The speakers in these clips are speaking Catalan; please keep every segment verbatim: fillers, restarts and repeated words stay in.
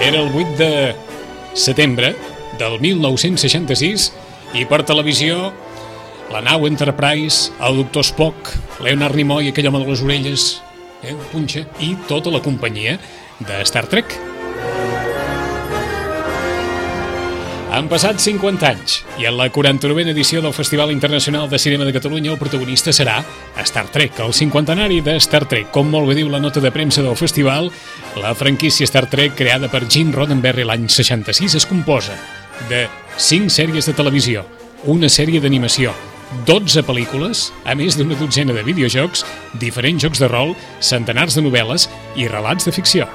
Era el vuit de setembre del mil nou-cents seixanta-sis i per televisió la nau Enterprise, el doctor Spock, Leonard Nimoy, aquell home de les orelles, eh, punxa, i tota la companyia de Star Trek. Han passat cinquanta anys i en la quaranta-novena edició del Festival Internacional de Cinema de Catalunya el protagonista serà Star Trek, el cinquantenari de Star Trek. Com molt bé diu la nota de premsa del festival, la franquícia Star Trek, creada per Gene Roddenberry l'any seixanta-sis, es composa de cinc sèries de televisió, una sèrie d'animació, dotze pel·lícules, a més d'una dotzena de videojocs, diferents jocs de rol, centenars de novel·les i relats de ficció.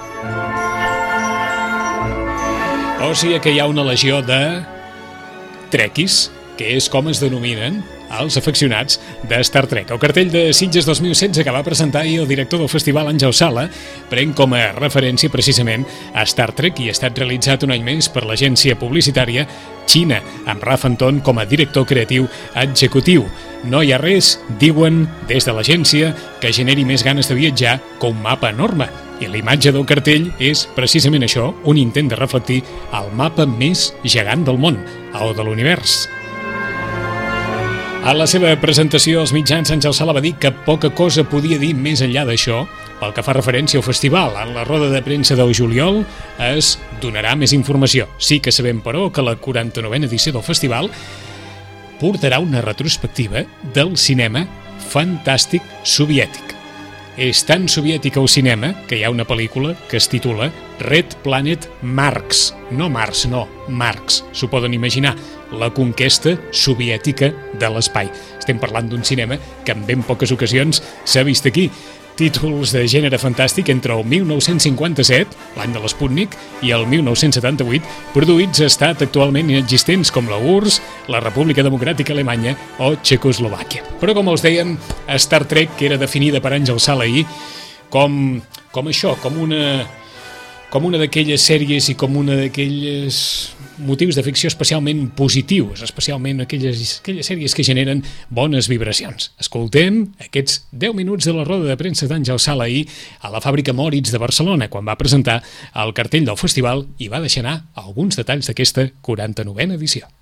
O sigui que hi ha una legió de trekkies, que és com es denominen els afeccionats de Star Trek. El cartell de Sitges dos mil setze que va presentar ahir el director del festival, Àngel Sala, pren com a referència precisament a Star Trek i ha estat realitzat un any més per l'agència publicitària Xina, amb Raf Anton com a director creatiu executiu. No hi ha res, diuen des de l'agència, que generi més ganes de viatjar que un mapa enorme. I la imatge del cartell és precisament això, un intent de reflectir el mapa més gegant del món, el de l'univers. A la seva presentació als mitjans, Àngel Sala va dir que poca cosa podia dir més enllà d'això pel que fa referència al festival. En la roda de premsa del juliol es donarà més informació. Sí que sabem, però, que la quaranta-novena edició del festival portarà una retrospectiva del cinema fantàstic soviètic. És tan soviètic el cinema que hi ha una pel·lícula que es titula Red Planet Marx. No Mars, no, Marx. S'ho poden imaginar, la conquesta soviètica de l'espai. Estem parlant d'un cinema que en ben poques ocasions s'ha vist aquí. Títols de gènere fantàstic entre el mil nou-cents cinquanta-set, l'any de l'Sputnik, i el mil nou-cents setanta-vuit, produïts a estat actualment inexistents com la U R S S, la República Democràtica Alemanya o Txecoslovàquia. Però, com els dèiem, Star Trek, que era definida per Àngel Sala ahir com, com això, com una, com una d'aquelles sèries i com una d'aquells motius de ficció especialment positius, especialment aquelles, aquelles sèries que generen bones vibracions. Escoltem aquests deu minuts de la roda de premsa d'Àngel Sala ahir a la fàbrica Moritz de Barcelona, quan va presentar el cartell del festival i va deixar anar alguns detalls d'aquesta quaranta-novena edició.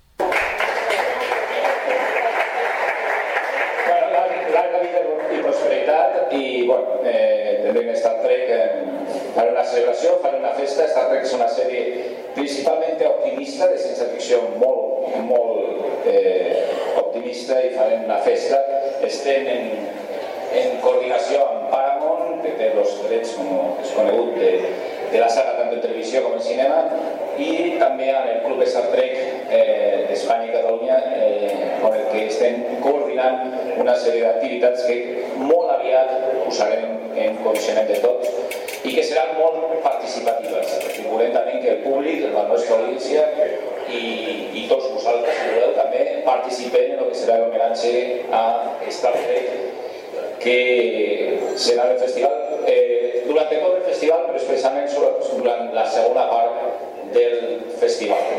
Faré una celebració, faré una festa. Star Trek és una sèrie principalment optimista, de ciència-ficció molt, molt eh, optimista, i farem una festa. Estem en, en coordinació amb Paramount, que té els drets, com és conegut, de, de la saga tant de televisió com en cinema, i també amb el Club Star Trek eh, d'Espanya i Catalunya, eh, amb el que estem coordinant una sèrie d'activitats que molt aviat posarem en coneixement de tots i que seran molt participatives. Volem també que el públic, la nostra audiència i, i tots vosaltres, si voleu, també participem en el que serà l'homenatge a Star Trek, que serà el festival eh, durant tot el festival, però especialment durant la segona part del festival.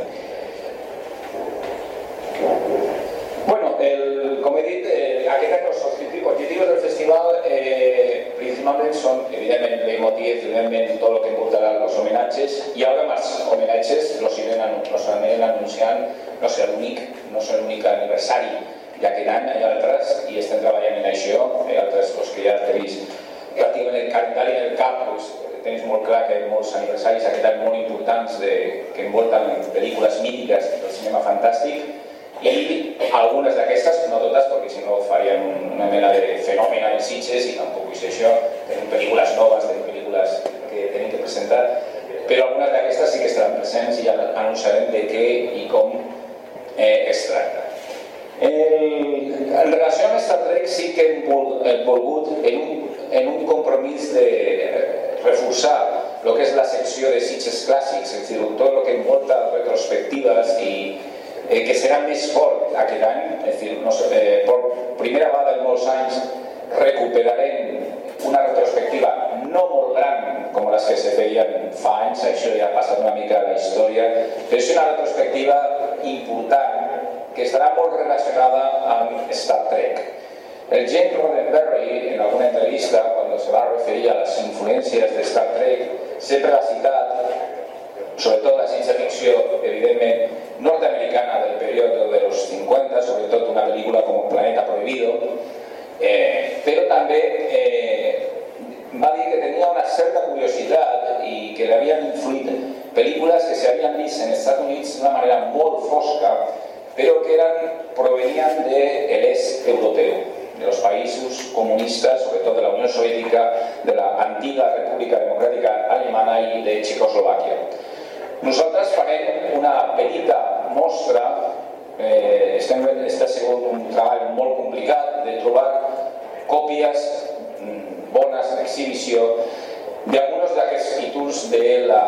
Bueno, el, com he dit, eh, aquest any els objectius del festival eh, principalment són, evidentment, leitmotiv, evidentment, tot el que envoltarà els homenatges, i ara amb els homenatges els anirem anunciant, no serà l'únic, no serà l'únic aniversari, ja que any hi ha altres, i estem treballant en això, hi ha altres doncs, que ja tenéis pràcticament el calendari en el cap, doncs, tenéis molt clar que hi ha molts aniversaris aquest any molt importants de, que envolten pel·lícules mítiques del cinema fantàstic, i algunes d'aquestes, no totes, perquè si no faríem una mena de fenomen en Sitges i tampoc vull ser això. Tenim pel·lícules noves, tenim pel·lícules que tenim que presentar, però algunes d'aquestes sí que estaran presents i ja anunciarem de què i com eh, es tracta. El, en relació amb Star Trek sí que hem volgut, en un, en un compromís de reforçar el que és la secció de Sitges clàssics, és a dir, tot el que envolta retrospectives i Eh, que serà més fort aquest any, és dir, no sé, eh, per primera vegada en molts anys recuperarem una retrospectiva no molt gran com les que se feien fa anys, això ja ha passat una mica a la història, però és una retrospectiva important que estarà molt relacionada amb Star Trek. El Gene Roddenberry, en alguna entrevista, quan se va referir a les influències de Star Trek, sempre ha citat sobretot la ciència-ficció, evidentment, nord-americana del període de los cincuenta, sobretot una pel·lícula com Planeta Prohibido, eh, però també eh, va dir que tenia una certa curiositat i que li havien influït pel·lícules que s'havien vist en els Estats Units d'una manera molt fosca, però que eren, provenien de l'est europeu, de los països comunistes, sobretot de la Unió Soviètica, de la antiga República Democràtica Alemana i de Txecoslovàquia. Nosaltres farem una petita mostra, eh, estem, està sigut un treball molt complicat de trobar còpies bones d'exhibició d'alguns d'aquests títols de la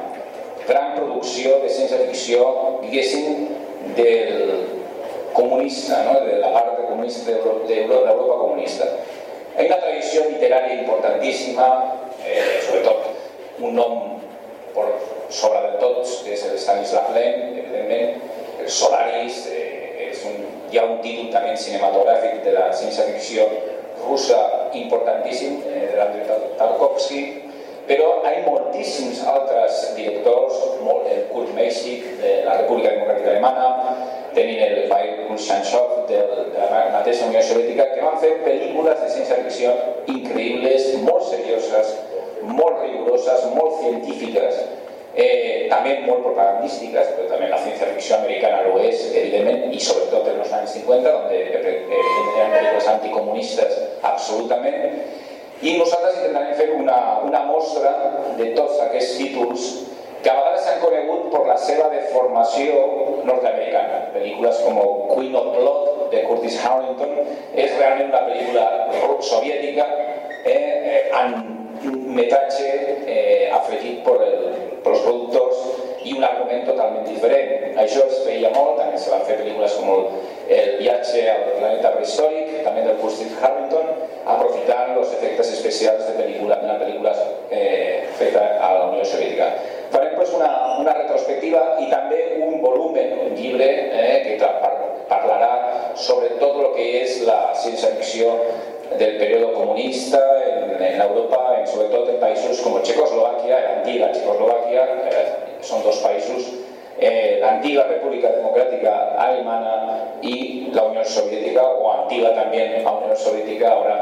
gran producció de ciència-ficció, diguéssim, del comunista, no? De la part comunista d'Europa comunista. Hi ha una tradició literària importantíssima, eh, sobretot un nom per sobre de tots, que és el Stanisław Lem, evidentment, el Solaris, eh, és un, hi ha un títol també cinematogràfic de la ciència-ficció russa importantíssim, eh, de l'Andrei Tarkovsky, però hi ha moltíssims altres directors, molt, el Kurt Meisig de la República Democràtica Alemana, tenim el Mikhail Kulshantsev de la mateixa Unió Soviètica, que van fer pel·lícules de ciència-ficció increïbles, molt serioses, molt rigoroses, molt científiques, eh, també molt propagandístiques, però també la ciència-ficció americana ho és, evidentment, i sobretot en els anys cinquanta, on eren pel·lícules anticomunistes absolutament, i nosaltres intentarem fer una, una mostra de tots aquests títols que a vegades s'han conegut per la seva deformació nord-americana. Pel·lícules com Queen of Blood de Curtis Harrington és realment una pel·lícula soviètica eh, amb un metratge eh, afegit per, el, per els productors i un argument totalment diferent. Això es feia molt, també se van fer pel·lícules com el, el viatge al planeta prehistòric, també del Curtis Harrington, aprofitant els efectes especials de pel·lícula, una pel·lícula eh, feta a la Unió Soviètica. Farem pues, una, una retrospectiva i també un volumen, un llibre eh, que par parlarà sobre tot el que és la ciència-ficció del període comunista en, en Europa, en, sobretot en països com Txecoslovàquia, l'antiga Txecoslovàquia, eh, són dos països, eh, l'antiga República Democràtica Alemana i la Unió Soviètica, o antiga també la Unió Soviètica, ara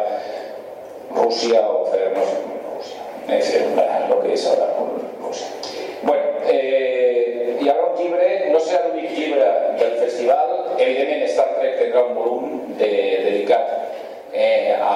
Rússia o no sé, Rússia, és el que és ara Rússia. Bueno, eh, hi haurà un llibre, no serà l'únic llibre del festival, evidentment Star Trek tindrà un volum de, dedicat eh, a,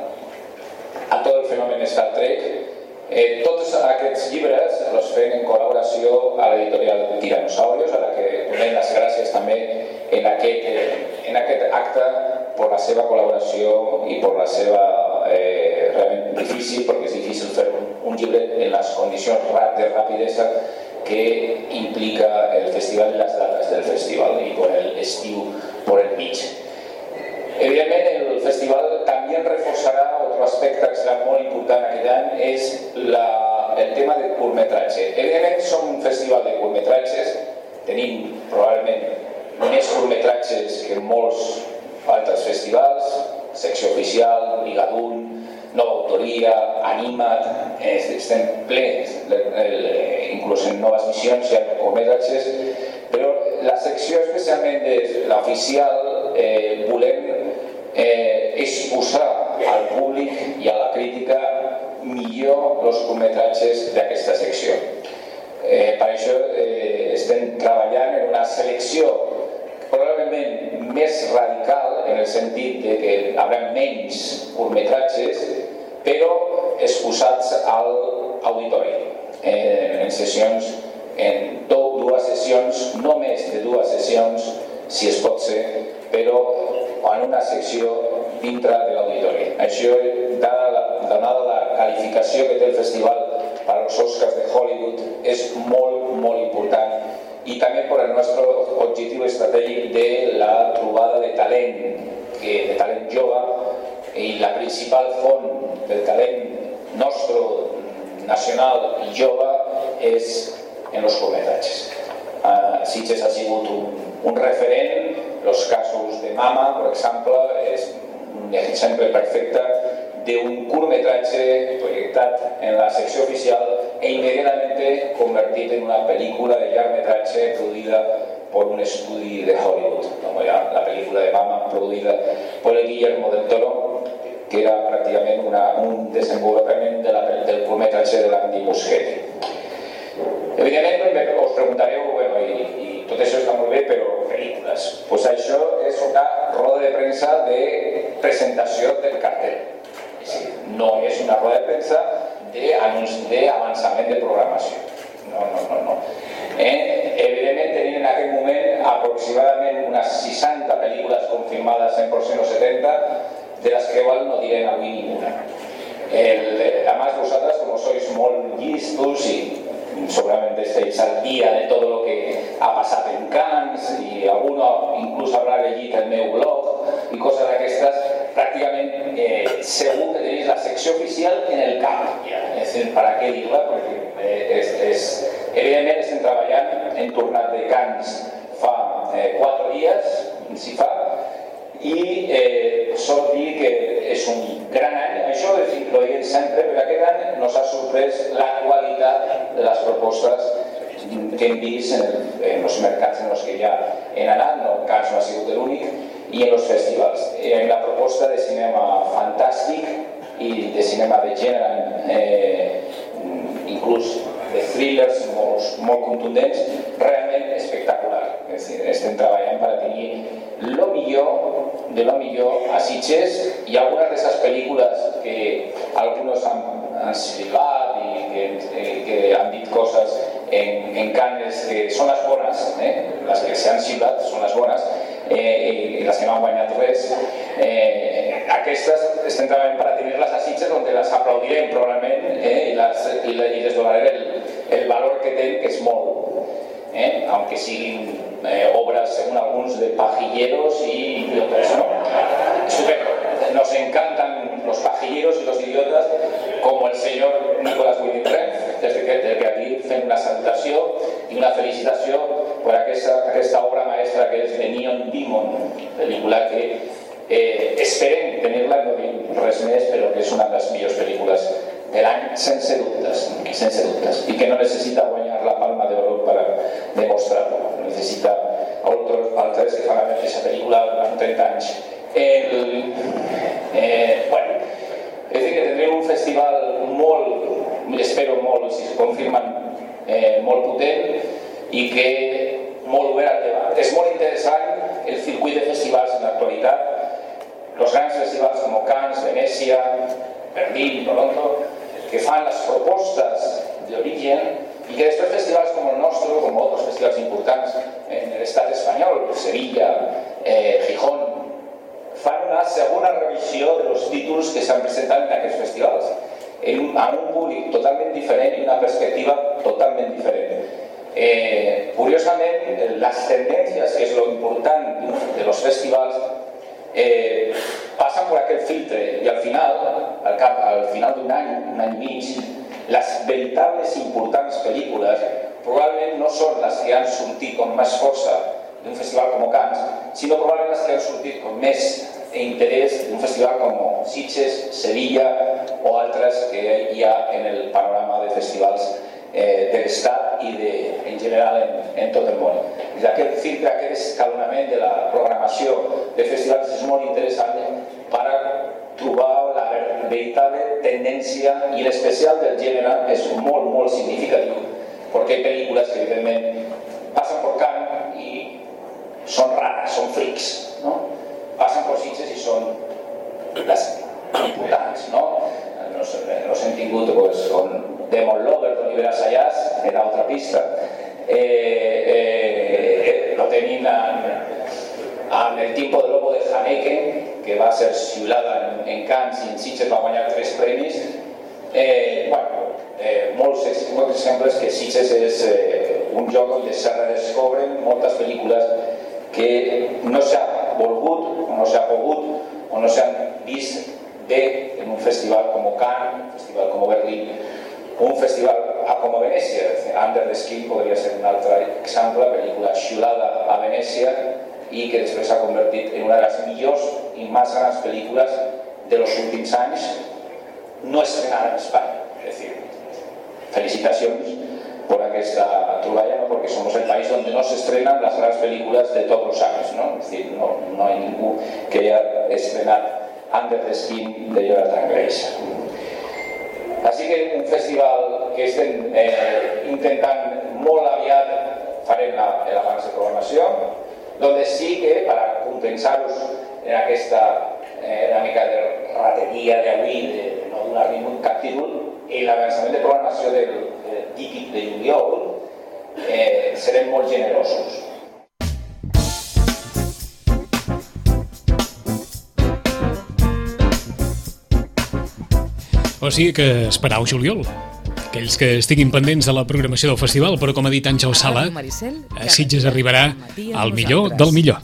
a tot el fenomen Star Trek. Eh, tots aquests llibres els fem en col·laboració a l'editorial Tiranosaurios, a la que donem les gràcies també en aquest, en aquest acte per la seva col·laboració i per la seva eh, realment difícil, perquè és difícil fer un, un llibre en les condicions de rapidesa que implica el festival i les dates del festival i con el estiu per el mig. Evidentment, el festival també reforçarà otro aspecte que serà molt important aquest any, és la, el tema del curtmetratge. Evidentment, som un festival de curtmetratges, tenim probablement més curtmetratges que molts altres festivals, secció oficial, Brigadun, nova autoria, Animat, estem plens, inclús en noves missions hi ha curtmetratges, però la secció especialment de l'oficial eh, volem eh, exposar al públic i a la crítica millor els curtmetratges d'aquesta secció. Eh, per això eh, estem treballant en una selecció probablement més radical en el sentit de que hi haurà menys curtmetratges, però exposats al auditori, eh, en sessions, en dues sessions, no més de dues sessions, si es pot ser, però en una secció dintre de l'auditori. Això, donada la qualificació que té el festival per als Oscars de Hollywood, és molt, molt important, i també per el nostre objectiu estratègic de la trobada de talent, de talent jove, i la principal font del talent nostre, nacional i jove, és en els curtmetratges. Uh, Sitges ha sigut un, un referent, els casos de Mama, per exemple, és un exemple perfecte un curtmetratge proyectat en la secció oficial e inmediatamente convertit en una pel·lícula de llargmetratge produïda por un estudi de Hollywood, como ya la película de Mama, producida por el Guillermo del Toro, que era prácticamente una, un desenvolupament de la, del curtmetratge de l'Andy Muschietti. Evidentment us preguntareu, bueno, i, i tot això està molt bé, però pel·lícules. Pues això és una roda de premsa de presentació del cartel. No és una roda de premsa d'avançament de programació. No, no, no, no. Eh, evidentment tenim en aquest moment aproximadament unes seixanta pel·lícules confirmades cent per cent o setenta, de les que igual no direm avui ninguna. El, además vosotras, como sois molt llistos y seguramente estéis al día de todo lo que ha pasado en Cannes y alguno incluso habrá leído el meu blog y cosas d'aquestes, pràcticament eh, segur que tenéis la secció oficial en el cap. Es decir, ¿para qué dirla? Porque eh, es, es, evidentment estem treballant, hem tornat de Cannes fa eh, quatre dies, si fa, i eh, sol dir que és un gran any. Això ho diem sempre, perquè aquest any nos ha sorprès la qualitat de les propostes que hem vist en, el, en els mercats en els que ja hem anat, no, Cannes no ha sigut l'únic, i en els festivals. En la proposta de cinema fantàstic i de cinema de gènere, eh, inclús de thrillers molt, molt contundents, realment espectacular. És dir, estem treballant per tenir lo millor de lo millor a Sitges, i algunes d'aquestes pel·lícules que alguns han, han silbat i que, eh, que han dit coses en, en Cannes que són les bones, eh? Les que s'han silbat són les bones, eh, i les que no han guanyat res. Eh, aquestes estem treballant per tenir-les a Sitges, on les aplaudirem probablement, eh? I, les, i, i les donarem el, el valor que tenen, que és molt, eh? Aunque siguin eh, obras, según algunos, de pajilleros y idiotas, ¿no? Estupendo. Nos encantan los pajilleros y los idiotas, como el señor Nicolas Winding Refn, desde que, desde que aquí fem una salutació i una felicitació per aquesta, aquesta obra maestra que és The Neon Demon, pel·lícula que eh, esperem tenir-la, no dic res més, però que és una de les millors pel·lícules de l'any, sense dubtes, sense dubtes, i que no necessita guanyar la Palma d'Oro per demostrar-ho. Necessita altres, altres que fan la mateixa pel·lícula durant trenta anys. El, eh, bueno, és a dir, que tindrem un festival molt, espero molt, si es confirmen, eh, molt potent i que molt obert al debat. És molt interessant el circuit de festivals en l'actualitat, els grans festivals com Cannes, Venècia, Berlín, Toronto, que fan les propostes d'origen, i que després festivals com el nostre, com altres festivals importants en l'estat espanyol, Sevilla, eh, Gijón, fan una segona revisió de los títols que s'han presentat en aquests festivals, en un, en un públic totalment diferent i una perspectiva totalment diferent. Eh, curiosament, les tendències, que és lo important de los festivals, eh, passen per aquest filtre i al final, al, cap, al final d'un any, un any i mig, les veritables importants pel·lícules probablement no són les que han sortit amb més força d'un festival com Cannes, sinó probablement les que han sortit amb més interès d'un festival com Sitges, Sevilla o altres que hi ha en el panorama de festivals eh, de l'Estat i de, en general en, en tot el món. Aquest filtre, aquest escalonament de la programació de festivals és molt interessant per trobar la veritable tendència, i l'especial del gènere és molt, molt significatiu, perquè hi ha pel·lícules que evidentment passen per Cannes i són rares, són frics, no? Passen per Sitges i són les importants, no? Nos, nos hem tingut pues, con Demon Lover d'Oliver Assayas, en l'altra pista. Eh, eh, lo tenim en El tiempo de lobo de Haneke, que va ser xiulada en, en Cannes i en Sitges va guanyar tres premis. Eh, bueno, eh, molts, molts exemples que Sitges és eh, un lloc on se redescobren moltes pel·lícules que no s'ha volgut, o no s'ha pogut, o no s'han vist bé en un festival com Cannes, un festival com Berlín, un festival com a Venècia. Under the Skin podria ser un altre exemple, pel·lícula xiulada a Venècia i que després s'ha convertit en una de les millors i més grans pel·lícules de los últims anys, no estrenar en España. Es decir, felicitaciones por aquesta troballa, ¿no? Porque somos el país donde no se estrenan las grandes películas de todos los años, ¿no? Es decir, no, no hay ningún que haya estrenar Under the Skin de Jonathan Grace. Així que un festival que estem eh, intentant molt aviat farem l'abans de programació, on sí que, per compensar-vos en aquesta eh, una mica de rateria d'avui, de no donar-li cap títol, en l'avançament de programació del, del típic de juliol, eh, serem molt generosos. O sigui que esperau juliol. Aquells que estiguin pendents de la programació del festival, però com ha dit Àngel Sala, a Sitges arribarà el millor del millor.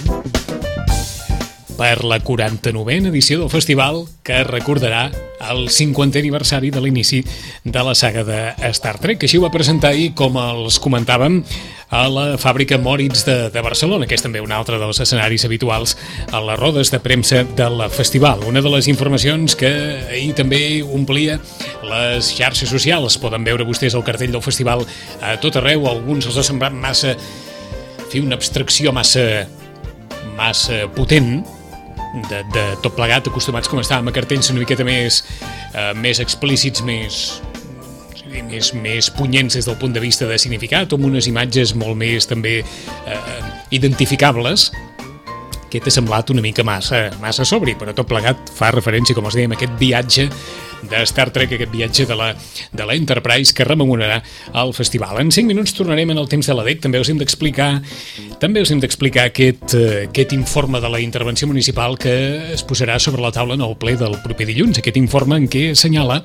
Per la quaranta-novena edició del festival, que recordarà el cinquantè aniversari de l'inici de la saga de Star Trek. Així ho va presentar ahir, com els comentàvem, a la fàbrica Moritz de, de Barcelona, que és també un altre dels escenaris habituals a les rodes de premsa del festival. Una de les informacions que ahir també omplia les xarxes socials. Poden veure vostès el cartell del festival a tot arreu. A alguns els ha semblat massa... fer una abstracció massa... massa potent, de, de tot plegat, acostumats com estàvem a cartells una miqueta més, eh, més explícits, més... Més, més punyents des del punt de vista de significat, o amb unes imatges molt més també eh, identificables, que t'ha semblat una mica massa, massa sobri, però tot plegat fa referència, com els dèiem, a aquest viatge de Star Trek, aquest viatge de la, de la Enterprise que rememorarà el festival. En cinc minuts tornarem en el temps de l'A D E C, també us hem d'explicar també us hem d'explicar aquest, eh, aquest informe de la intervenció municipal que es posarà sobre la taula en el ple del proper dilluns, aquest informe en què assenyala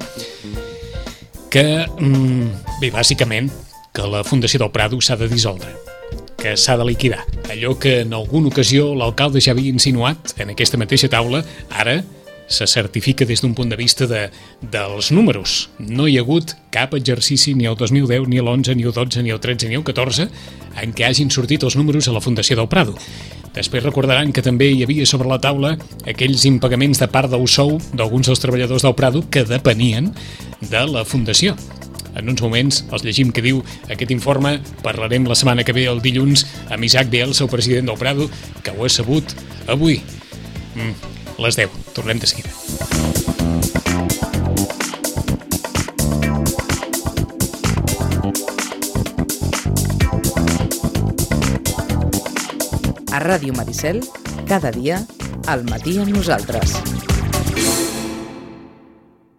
que, bé, bàsicament, que la Fundació del Prado s'ha de dissoldre, que s'ha de liquidar. Allò que en alguna ocasió l'alcalde ja havia insinuat en aquesta mateixa taula, ara se certifica des d'un punt de vista de, dels números. No hi ha hagut cap exercici ni el dos mil deu, ni l'onze, ni el dotze, ni el tretze, ni el catorze en què hagin sortit els números a la Fundació del Prado. Després recordaran que també hi havia sobre la taula aquells impagaments de part del sou d'alguns dels treballadors del Prado que depenien de la Fundació. En uns moments els llegim que diu aquest informe. Parlarem la setmana que ve, el dilluns, amb Isaac Bielsa, el president del Prado, que ho ha sabut avui. Mm, les deu. Tornem de seguida. A Ràdio Maricel, cada dia, al matí amb nosaltres.